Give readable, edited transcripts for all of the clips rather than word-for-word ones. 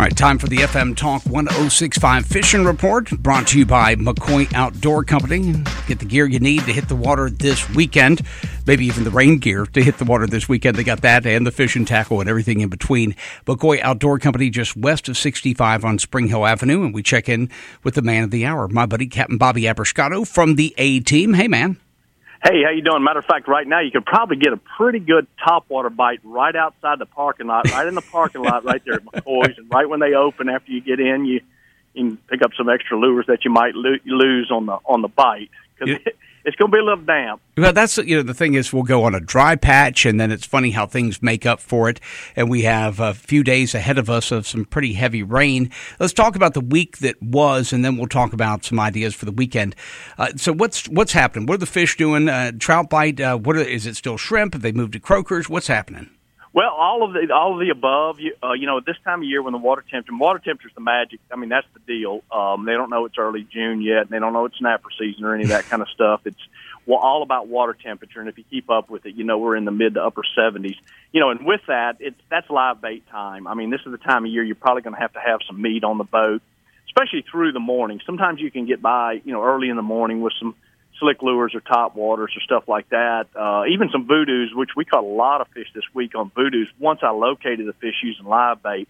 All right, time for the FM Talk 1065 Fishing Report, brought to you by McCoy Outdoor Company. Get the gear you need to hit the water this weekend, maybe even the rain gear to hit the water this weekend. They got that and the fishing tackle and everything in between. McCoy Outdoor Company, just west of 65 on Spring Hill Avenue, and we check in with the man of the hour, my buddy Captain Bobby Abrascato from the A-Team. Hey, man. Hey, how you doing? Matter of fact, right now you could probably get a pretty good topwater bite right outside the parking lot, right in the parking lot right there at McCoy's. And right when they open, after you get in, you can pick up some extra lures that you might lose on the bite. Because it's going to be a little damp. Well, that's, the thing is, we'll go on a dry patch, and then it's funny how things make up for it. And we have a few days ahead of us of some pretty heavy rain. Let's talk about the week that was, and then we'll talk about some ideas for the weekend. So what's happening? What are the fish doing? Trout bite? Is it still shrimp? Have they moved to croakers? What's happening? Well, all of the above. This time of year when the water temperature's the magic. I mean, that's the deal. They don't know it's early June yet, and they don't know it's snapper season or any of that kind of stuff. It's all about water temperature, and if you keep up with it, we're in the mid to upper 70s. And with that, that's live bait time. I mean, this is the time of year you're probably going to have some meat on the boat, especially through the morning. Sometimes you can get by, early in the morning with some slick lures or top waters or stuff like that. Even some voodoos, which we caught a lot of fish this week on voodoos once I located the fish using live bait.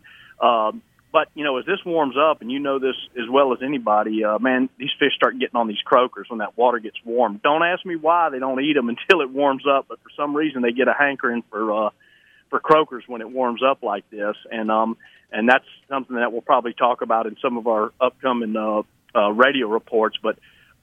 But, as this warms up, and this as well as anybody, man, these fish start getting on these croakers when that water gets warm. Don't ask me why they don't eat them until it warms up, but for some reason they get a hankering for croakers when it warms up like this. And that's something that we'll probably talk about in some of our upcoming radio reports. But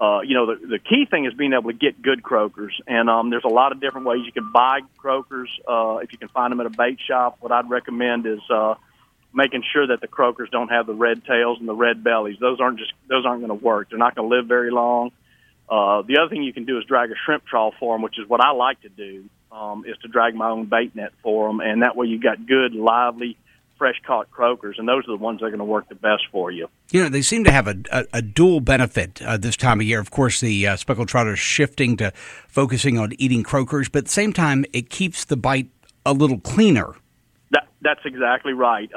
the key thing is being able to get good croakers, and there's a lot of different ways you can buy croakers. If you can find them at a bait shop, what I'd recommend is making sure that the croakers don't have the red tails and the red bellies. Those aren't going to work. They're not going to live very long. The other thing you can do is drag a shrimp trawl for them, which is what I like to do, is to drag my own bait net for them, and that way you got good, lively, fresh-caught croakers, and those are the ones that are going to work the best for you. They seem to have a dual benefit this time of year. Of course, the speckled trout are shifting to focusing on eating croakers, but at the same time, it keeps the bite a little cleaner. That's exactly right.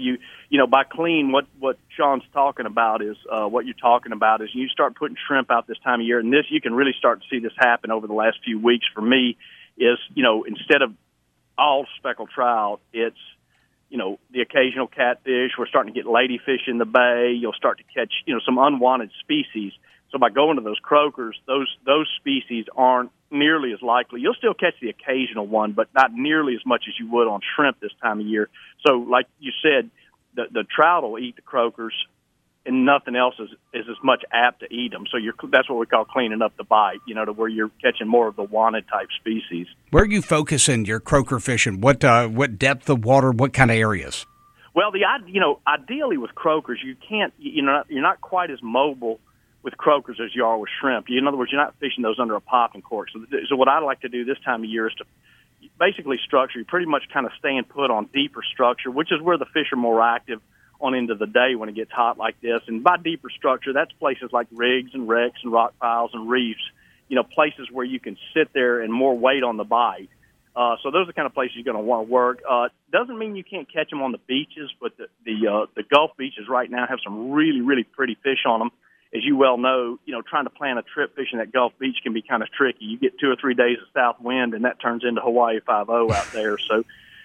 By clean, what Sean's talking about is what you're talking about is you start putting shrimp out this time of year, and this you can really start to see this happen over the last few weeks. For me, is instead of all speckled trout, it's the occasional catfish. We're starting to get ladyfish in the bay. You'll start to catch, some unwanted species. So by going to those croakers, those species aren't nearly as likely. You'll still catch the occasional one, but not nearly as much as you would on shrimp this time of year. So like you said, the trout will eat the croakers, and nothing else is as much apt to eat them. So that's what we call cleaning up the bite, to where you're catching more of the wanted type species. Where are you focusing your croaker fishing? What depth of water? What kind of areas? Well, ideally with croakers, you can't, you're not quite as mobile with croakers as you are with shrimp. In other words, you're not fishing those under a popping cork. So what I like to do this time of year is to basically structure. You pretty much kind of staying put on deeper structure, which is where the fish are more active on into the day when it gets hot like this. And by deeper structure, that's places like rigs and wrecks and rock piles and reefs, places where you can sit there and more weight on the bite. So those are the kind of places you're going to want to work. Doesn't mean you can't catch them on the beaches, but the Gulf beaches right now have some really, really pretty fish on them. As you well know, trying to plan a trip fishing at Gulf Beach can be kind of tricky. You get 2 or 3 days of south wind, and that turns into Hawaii 5-0 out there. So,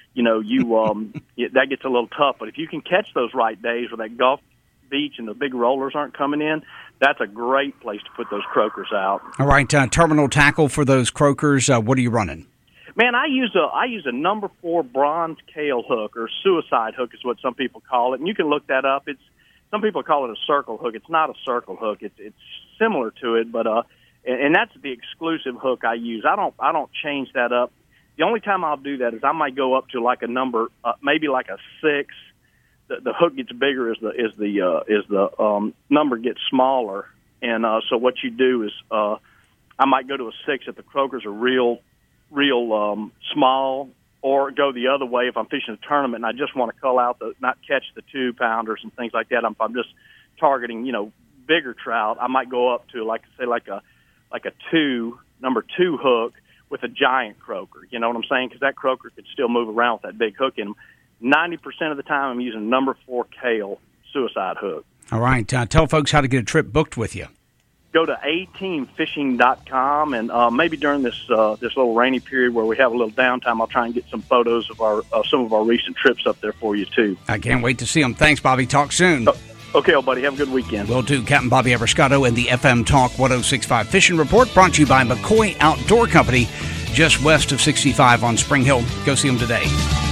that gets a little tough. But if you can catch those right days where that Gulf Beach and the big rollers aren't coming in, that's a great place to put those croakers out. All right, terminal tackle for those croakers. What are you running? Man, I use a number 4 bronze kale hook, or suicide hook is what some people call it, and you can look that up. Some people call it a circle hook. It's not a circle hook. It's similar to it, but and that's the exclusive hook I use. I don't change that up. The only time I'll do that is I might go up to like a number, maybe like a 6. The hook gets bigger as the number gets smaller, and so what you do is I might go to a 6 if the croakers are real small, or go the other way if I'm fishing a tournament and I just want to cull out not catch the 2-pounders and things like that. If I'm just targeting, bigger trout, I might go up to like a 2, number 2 hook with a giant croaker. You know what I'm saying? Because that croaker could still move around with that big hook in him. 90% of the time I'm using number 4 Kale suicide hook. All right. Tell folks how to get a trip booked with you. Go to ateamfishing.com, and maybe during this little rainy period where we have a little downtime, I'll try and get some photos of some of our recent trips up there for you, too. I can't wait to see them. Thanks, Bobby. Talk soon. Okay, old buddy. Have a good weekend. Will do. Captain Bobby Abrascato and the FM Talk 106.5 Fishing Report, brought to you by McCoy Outdoor Company, just west of 65 on Spring Hill. Go see them today.